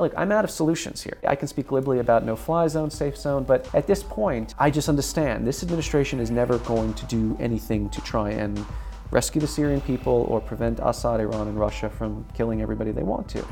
look, I'm out of solutions here. I can speak glibly about no-fly zone, safe zone, but at this point, I just understand this administration is never going to do anything to try and rescue the Syrian people or prevent Assad, Iran, and Russia from killing everybody they want to.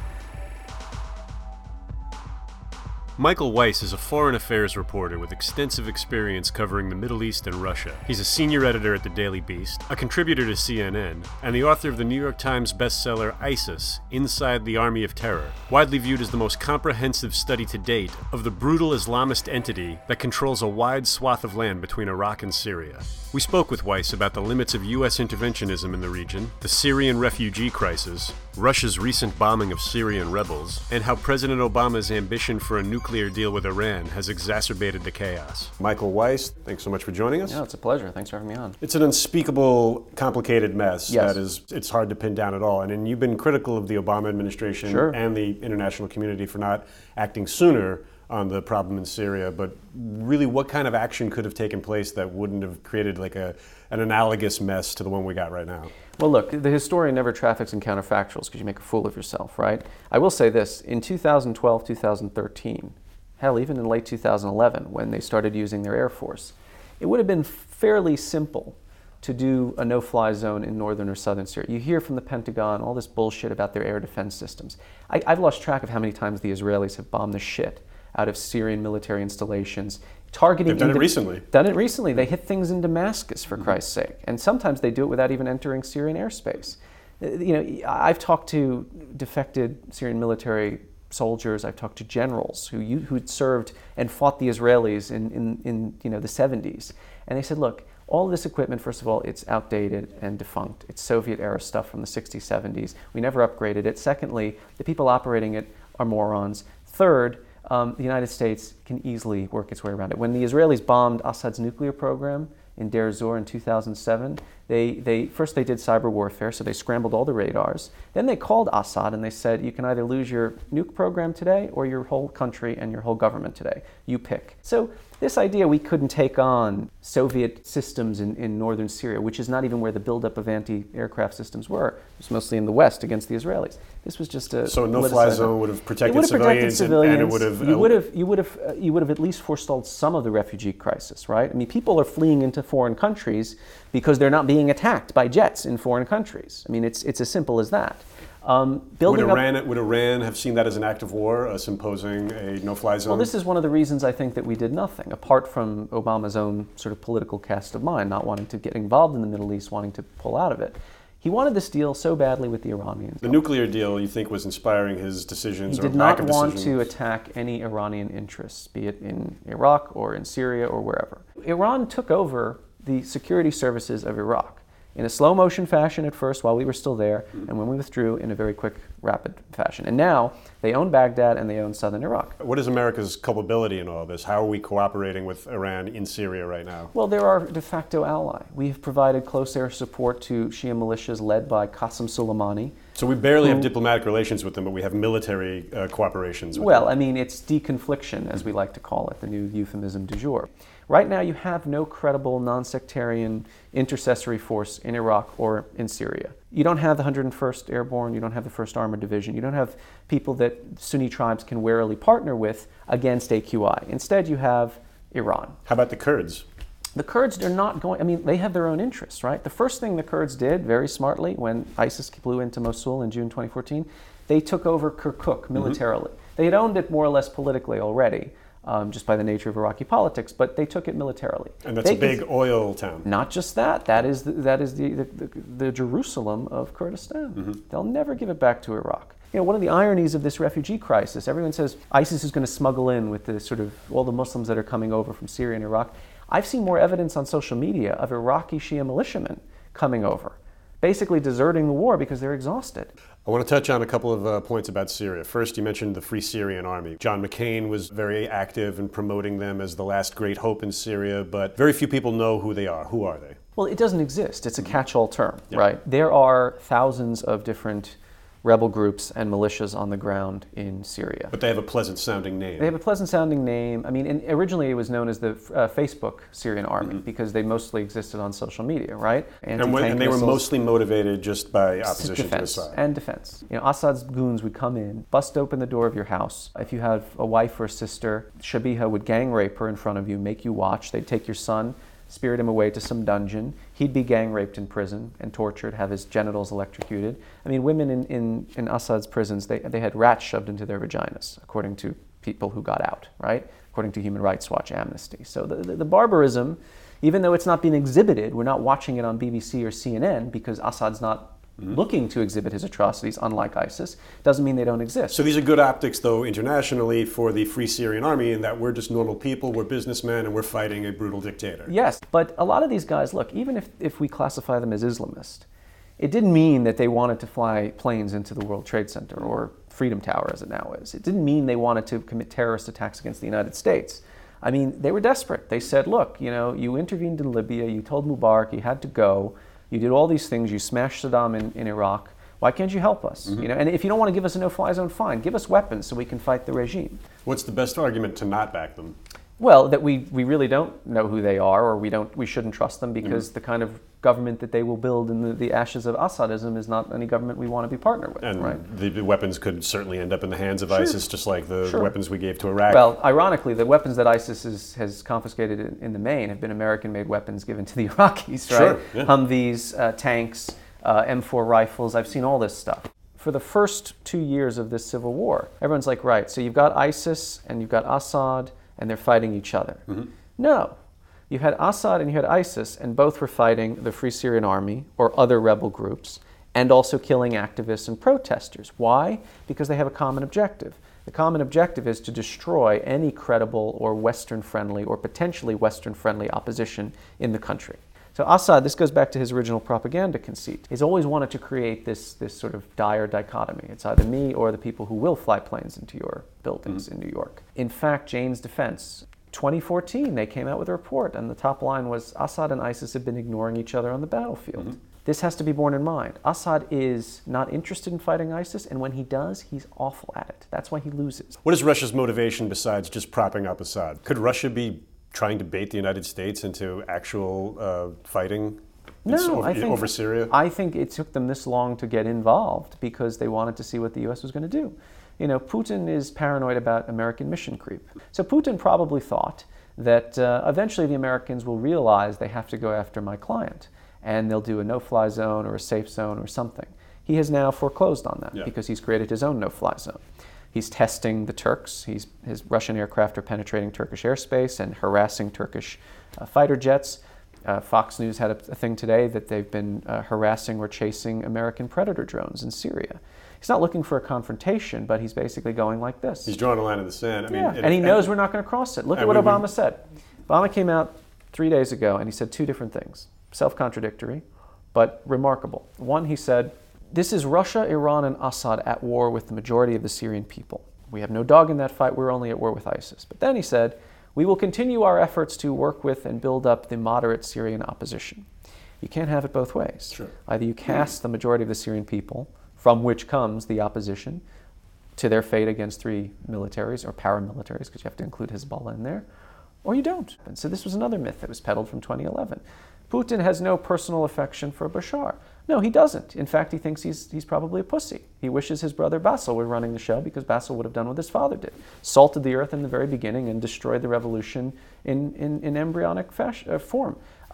Michael Weiss is a foreign affairs reporter with extensive experience covering the Middle East and Russia. He's a senior editor at the Daily Beast, a contributor to CNN, and the author of the New York Times bestseller ISIS, Inside the Army of Terror, widely viewed as the most comprehensive study to date of the brutal Islamist entity that controls a wide swath of land between Iraq and Syria. We spoke with Weiss about the limits of U.S. interventionism in the region, the Syrian refugee crisis, Russia's recent bombing of Syrian rebels, and how President Obama's ambition for a nuclear deal with Iran has exacerbated the chaos. Michael Weiss, thanks so much for joining us. Yeah, it's a pleasure. Thanks for having me on. It's an unspeakable, complicated mess. Yes. It's hard to pin down at all. And you've been critical of the Obama administration Sure. and the international community for not acting sooner on the problem in Syria, but really what kind of action could have taken place that wouldn't have created like an analogous mess to the one we got right now? Well, look, the historian never traffics in counterfactuals because you make a fool of yourself, right? I will say this, in 2012, 2013, hell, even in late 2011, when they started using their Air Force, it would have been fairly simple to do a no-fly zone in northern or southern Syria. You hear from the Pentagon all this bullshit about their air defense systems. I've lost track of how many times the Israelis have bombed the shit out of Syrian military installations, targeting... They've done it recently. Done it recently. They hit things in Damascus, for Christ's sake. And sometimes they do it without even entering Syrian airspace. You know, I've talked to defected Syrian military soldiers. I've talked to generals who'd served and fought the Israelis in the 70s. And they said, look, all this equipment, first of all, it's outdated and defunct. It's Soviet-era stuff from the 60s, 70s. We never upgraded it. Secondly, the people operating it are morons. Third, the United States can easily work its way around it. When the Israelis bombed Assad's nuclear program in Deir ez-Zor in 2007, first they did cyber warfare, so they scrambled all the radars. Then they called Assad and they said, you can either lose your nuke program today or your whole country and your whole government today. You pick. So this idea we couldn't take on Soviet systems in northern Syria, which is not even where the buildup of anti-aircraft systems were. It was mostly in the west against the Israelis. This was just a... So a no-fly zone would have protected civilians, and it would have... You would have at least forestalled some of the refugee crisis, right? I mean, people are fleeing into foreign countries because they're not being attacked by jets in foreign countries. I mean, it's as simple as that. Would Iran have seen that as an act of war, us imposing a no-fly zone? Well, this is one of the reasons I think that we did nothing, apart from Obama's own sort of political cast of mind, not wanting to get involved in the Middle East, wanting to pull out of it. He wanted this deal so badly with the Iranians. The nuclear deal, you think, was inspiring his decisions or lack of decisions? He did not want to attack any Iranian interests, be it in Iraq or in Syria or wherever. Iran took over the security services of Iraq in a slow-motion fashion at first while we were still there, and when we withdrew in a very quick, rapid fashion. And now they own Baghdad and they own southern Iraq. What is America's culpability in all this? How are we cooperating with Iran in Syria right now? Well, they're our de facto ally. We've provided close air support to Shia militias led by Qasem Soleimani. So we barely have diplomatic relations with them, but we have military cooperations with them. I mean, it's deconfliction, as we like to call it, the new euphemism du jour. Right now, you have no credible, non-sectarian intercessory force in Iraq or in Syria. You don't have the 101st Airborne, you don't have the 1st Armored Division, you don't have people that Sunni tribes can warily partner with against AQI. Instead, you have Iran. How about the Kurds? The Kurds are not going, I mean, they have their own interests, right? The first thing the Kurds did, very smartly, when ISIS blew into Mosul in June 2014, they took over Kirkuk militarily. They had owned it more or less politically already, just by the nature of Iraqi politics, but they took it militarily. And that's a big oil town. Not just that. That is the Jerusalem of Kurdistan. They'll never give it back to Iraq. You know, one of the ironies of this refugee crisis, everyone says ISIS is going to smuggle in with the sort of all the Muslims that are coming over from Syria and Iraq. I've seen more evidence on social media of Iraqi Shia militiamen coming over, basically deserting the war because they're exhausted. I want to touch on a couple of points about Syria. First, you mentioned the Free Syrian Army. John McCain was very active in promoting them as the last great hope in Syria, but very few people know who they are. Who are they? Well, it doesn't exist. It's a catch-all term, right? There are thousands of different rebel groups and militias on the ground in Syria. But they have a pleasant sounding name. They have a pleasant sounding name. I mean, originally it was known as the Facebook Syrian Army because they mostly existed on social media, right? And they were mostly motivated just by opposition to Assad. And defense. You know, Assad's goons would come in, bust open the door of your house. If you have a wife or a sister, Shabiha would gang rape her in front of you, make you watch. They'd take your son, spirit him away to some dungeon. He'd be gang raped in prison and tortured, have his genitals electrocuted. I mean, women in Assad's prisons, they had rats shoved into their vaginas, according to people who got out, right? According to Human Rights Watch, Amnesty. So the barbarism, even though it's not being exhibited, we're not watching it on BBC or CNN because Assad's not looking to exhibit his atrocities, unlike ISIS, doesn't mean they don't exist. So these are good optics, though, internationally for the Free Syrian Army in that we're just normal people, we're businessmen, and we're fighting a brutal dictator. Yes, but a lot of these guys, look, even if we classify them as Islamist, it didn't mean that they wanted to fly planes into the World Trade Center or Freedom Tower, as it now is. It didn't mean they wanted to commit terrorist attacks against the United States. I mean, they were desperate. They said, look, you know, you intervened in Libya, you told Mubarak he had to go, you did all these things, you smashed Saddam in Iraq, why can't you help us? You know, and if you don't want to give us a no-fly zone, fine, give us weapons so we can fight the regime. What's the best argument to not back them? Well, that we really don't know who they are, or we shouldn't trust them because the kind of government that they will build in the ashes of Assadism is not any government we want to be partnered with. And right? the weapons could certainly end up in the hands of ISIS, just like the weapons we gave to Iraq. Well, ironically, the weapons that ISIS has confiscated in the main have been American-made weapons given to the Iraqis, right? Sure, yeah. Humvees, tanks, M4 rifles. I've seen all this stuff. For the first 2 years of this civil war, everyone's like, right, so you've got ISIS and you've got Assad, and they're fighting each other. No. You had Assad and you had ISIS, and both were fighting the Free Syrian Army or other rebel groups, and also killing activists and protesters. Why? Because they have a common objective. The common objective is to destroy any credible or Western-friendly or potentially Western-friendly opposition in the country. So Assad, this goes back to his original propaganda conceit. He's always wanted to create this sort of dire dichotomy. It's either me or the people who will fly planes into your buildings in New York. In fact, Jane's Defense, 2014, they came out with a report, and the top line was Assad and ISIS have been ignoring each other on the battlefield. This has to be borne in mind. Assad is not interested in fighting ISIS, and when he does, he's awful at it. That's why he loses. What is Russia's motivation besides just propping up Assad? Could Russia be trying to bait the United States into actual fighting over Syria? I think it took them this long to get involved because they wanted to see what the U.S. was going to do. You know, Putin is paranoid about American mission creep. So Putin probably thought that eventually the Americans will realize they have to go after my client, and they'll do a no-fly zone or a safe zone or something. He has now foreclosed on that because he's created his own no-fly zone. He's testing the Turks. His Russian aircraft are penetrating Turkish airspace and harassing Turkish fighter jets. Fox News had a thing today that they've been harassing or chasing American Predator drones in Syria. He's not looking for a confrontation, but he's basically going like this. He's drawing a line in the sand. I mean, and he knows we're not going to cross it. Look at what Obama said. Obama came out 3 days ago and he said two different things, self-contradictory, but remarkable. One, he said, this is Russia, Iran, and Assad at war with the majority of the Syrian people. We have no dog in that fight. We're only at war with ISIS. But then he said, we will continue our efforts to work with and build up the moderate Syrian opposition. You can't have it both ways. Sure. Either you cast the majority of the Syrian people, from which comes the opposition, to their fate against three militaries or paramilitaries, because you have to include Hezbollah in there, or you don't. And so this was another myth that was peddled from 2011. Putin has no personal affection for Bashar. No, he doesn't. In fact, he thinks he's probably a pussy. He wishes his brother Basil were running the show because Basil would have done what his father did. Salted the earth in the very beginning and destroyed the revolution in embryonic form.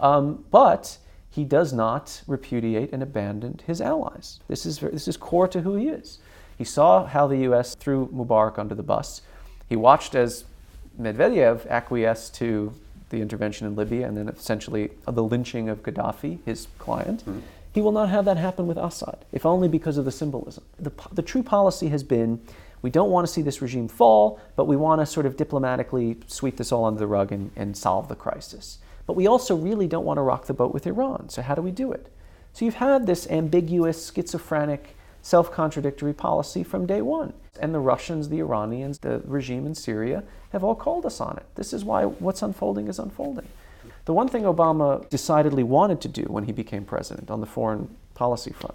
But he does not repudiate and abandon his allies. This is core to who he is. He saw how the U.S. threw Mubarak under the bus. He watched as Medvedev acquiesced to the intervention in Libya and then essentially the lynching of Gaddafi, his client. He will not have that happen with Assad, if only because of the symbolism. The true policy has been, we don't want to see this regime fall, but we want to sort of diplomatically sweep this all under the rug and solve the crisis. But we also really don't want to rock the boat with Iran. So how do we do it? So you've had this ambiguous, schizophrenic, self-contradictory policy from day one. And the Russians, the Iranians, the regime in Syria have all called us on it. This is why what's unfolding is unfolding. The one thing Obama decidedly wanted to do when he became president on the foreign policy front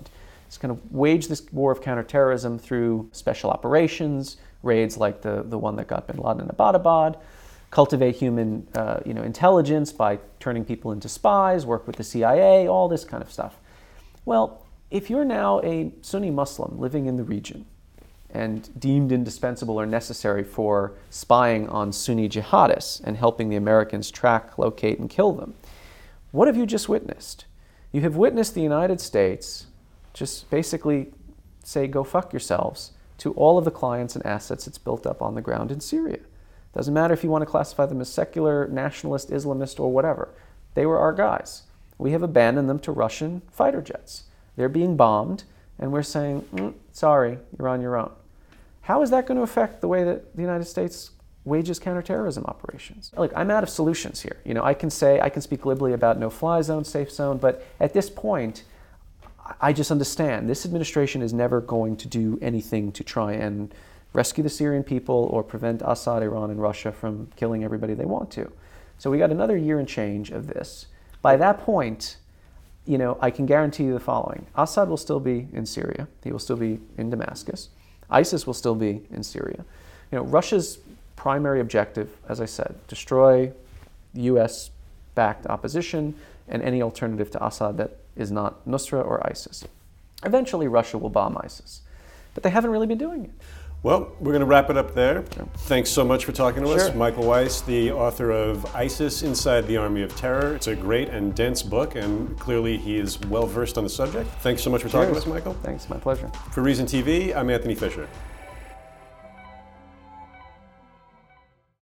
It's going to wage this war of counterterrorism through special operations, raids like the one that got bin Laden in Abbottabad, cultivate human intelligence by turning people into spies, work with the CIA, all this kind of stuff. Well, if you're now a Sunni Muslim living in the region and deemed indispensable or necessary for spying on Sunni jihadists and helping the Americans track, locate, and kill them, what have you just witnessed? You have witnessed the United States just basically say, go fuck yourselves, to all of the clients and assets it's built up on the ground in Syria. Doesn't matter if you want to classify them as secular, nationalist, Islamist, or whatever. They were our guys. We have abandoned them to Russian fighter jets. They're being bombed, and we're saying, sorry, you're on your own. How is that going to affect the way that the United States wages counterterrorism operations? Look, I'm out of solutions here. I can speak glibly about no-fly zone, safe zone, but at this point, I just understand this administration is never going to do anything to try and rescue the Syrian people or prevent Assad, Iran, and Russia from killing everybody they want to. So we got another year and change of this. By that point, I can guarantee you the following. Assad will still be in Syria. He will still be in Damascus. ISIS will still be in Syria. Russia's primary objective, as I said, destroy U.S.-backed opposition and any alternative to Assad that is not Nusra or ISIS. Eventually, Russia will bomb ISIS. But they haven't really been doing it. Well, we're going to wrap it up there. Thanks so much for talking to us. Michael Weiss, the author of ISIS Inside the Army of Terror. It's a great and dense book, and clearly he is well-versed on the subject. Thanks so much for talking to us, Michael. Thanks, my pleasure. For Reason TV, I'm Anthony Fisher.